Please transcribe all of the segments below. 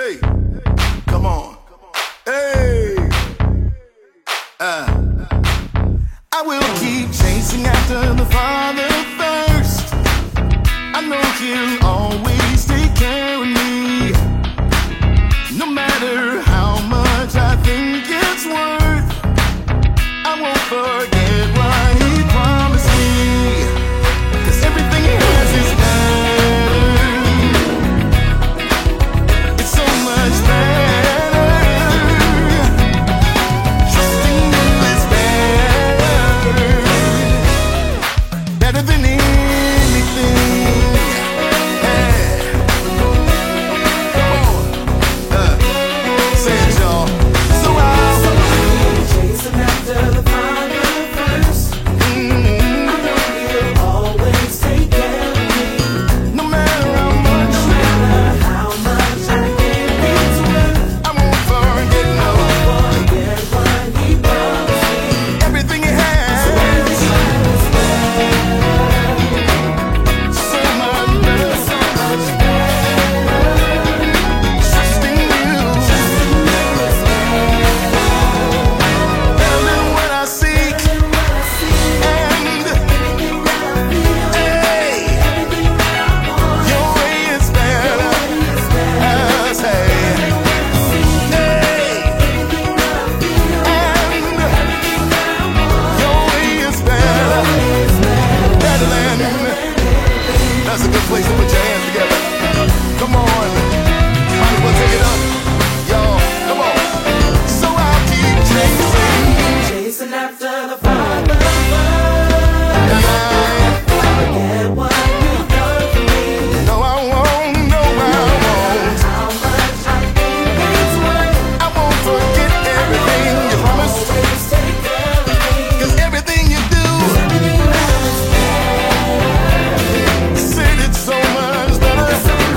Hey, come on. Hey, I will keep chasing after the Father first. I know He'll always take care of me. No matter how much I think it's worth, I won't forget what He promised me. 'Cause everything He has is better. It's so much better. Trusting You is better. Better than anything. Hey. Come on. Say it, y'all. So I'll chasing after the Father first. I know He'll always take care of me. no matter how much, No matter how much I think it's worth, I won't forget, no. forget what He promised me. Everything He has, so much better. Trusting You, better than what I seek. And hey, Your way is better. Say, hey, and Your way is better. Better than. That's a good place to put your hands together. Come on. Might as well take it up. Y'all, come on. So I'll keep chasing. Chasing after the Father first. Forget what You've done for me. No, I won't. No, I won't. How much I think it's worth, I won't forget everything You promised. always take care of me. 'Cause everything You do, said it's so much better.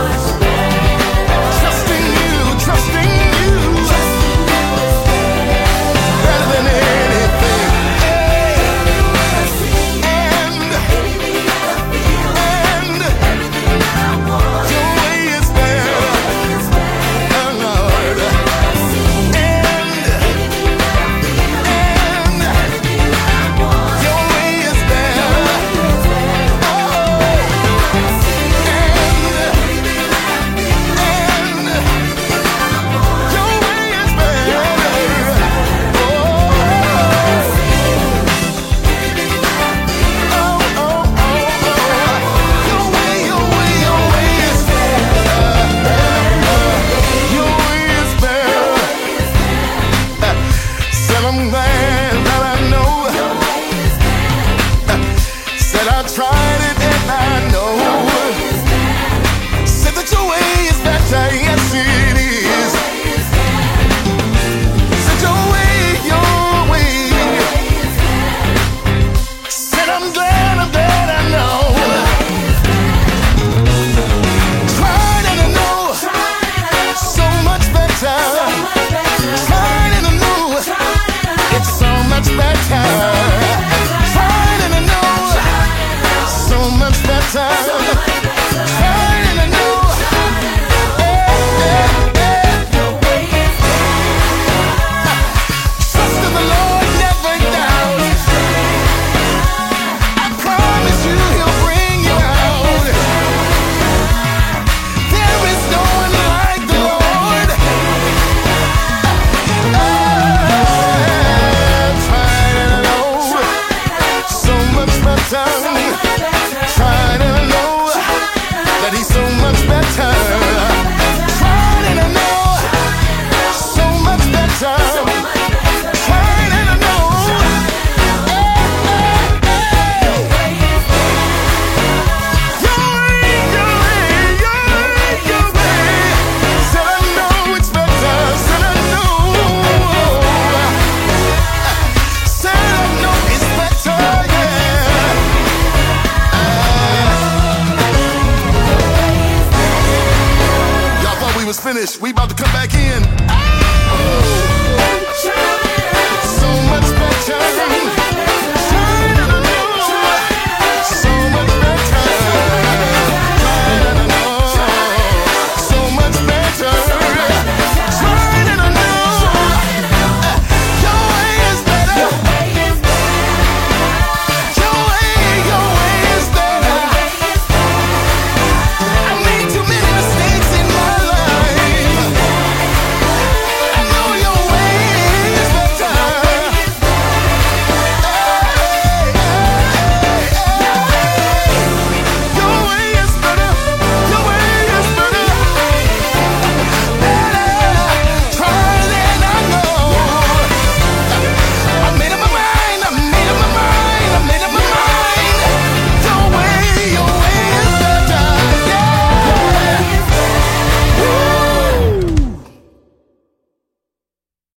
Trusting You, trusting You. Better than anything. And Your way is better. Oh, Lord. And Your way is better. Oh, Your way is better. Your way is better. Your way is better. Said I'm glad that I know. Said I tried it and I know. Said that Your way is better. Yes, it is. Said Your way. Said I'm glad I know. Tried and I know. So much better. Tried and I know. It's so much better. Tried and I know. So much better. Tried and I know. Trust in the Lord, never doubt. I promise you He'll bring you out. There is no one like the Lord. Tried and I know. So much better. Tried and I know that He's so much better. Tried and I know. So much better. Tried and I know. Your way. Said I know it's better. Said I know. Said I know it's better. Yeah. Y'all thought we was finished. We about to come back in.